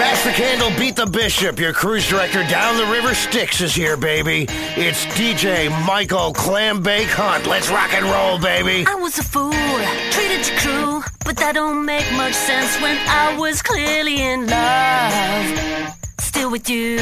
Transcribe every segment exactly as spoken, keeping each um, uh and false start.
Pass the candle, beat the bishop. Your cruise director down the river Styx is here, baby. It's D J Michael Clambake Hunt. Let's rock and roll, baby. I was a fool, treated you cruel, but that don't make much sense when I was clearly in love. Still with you.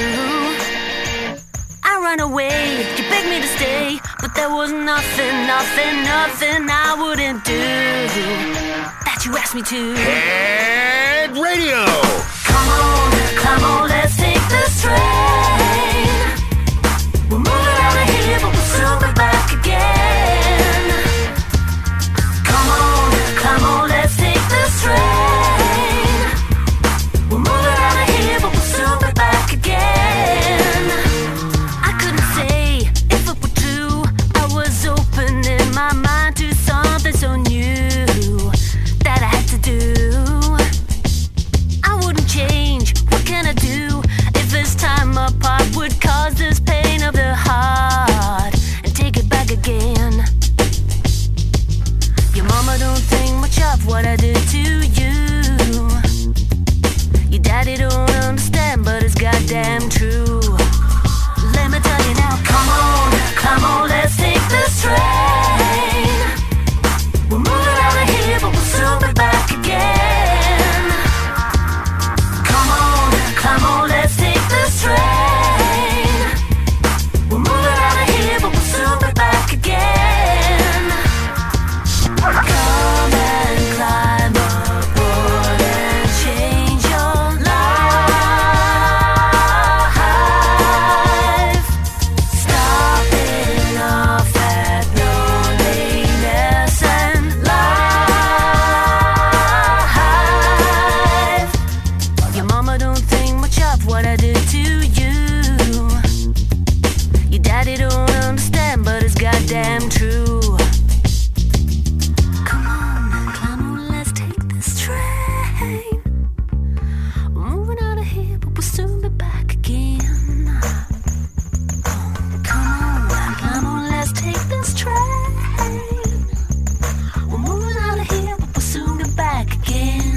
I ran away, you begged me to stay, but there was nothing, nothing, nothing I wouldn't do that you asked me to. Head Radio. Come on, come on, let's take this train. We're moving out of here, but we'll soon be back again. Come on, come on, let's take this train. We're moving out of here, but we'll soon be back again. I couldn't say if it were true. I was opening my mind to something so new that I had to do. Change, what can I do if this time apart would cause this pain of the heart and take it back again? Your mama don't think much of what I did to you. Your daddy don't understand, but it's goddamn true. Let me tell you now, come on, come on, let's take this train. We're moving out of here, but we'll soon be back again. Come on, let's take this train. We're moving out of here, but we'll soon be back again. Come and climb aboard and change your life. Stopping off at loneliness and life. Your mama don't think of what I did to you. Your daddy don't understand, but it's goddamn true. Come on, come on, let's take this train. We're moving out of here, but we'll soon be back again. Oh, come on, come on, let's take this train. We're moving out of here, but we'll soon be back again.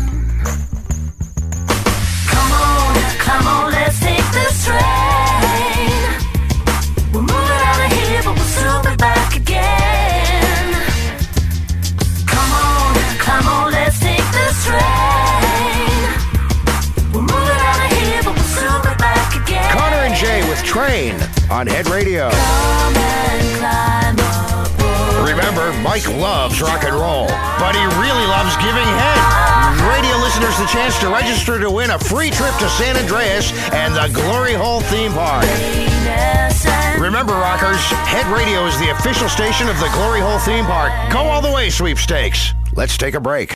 Come on, let's take this train. We're moving out of here, but we'll soon be back again. Come on, come on, let's take this train. We're moving out of here, but we'll soon be back again. Connor and Jay with Train on Head Radio. Come and climb aboard. Remember, Mike loves rock and roll, but he really loves giving head. Radio listeners the chance to register to win a free trip to San Andreas and the Glory Hole theme park. Remember, rockers, Head Radio is the official station of the Glory Hole theme park. Go all the way, sweepstakes. Let's take a break.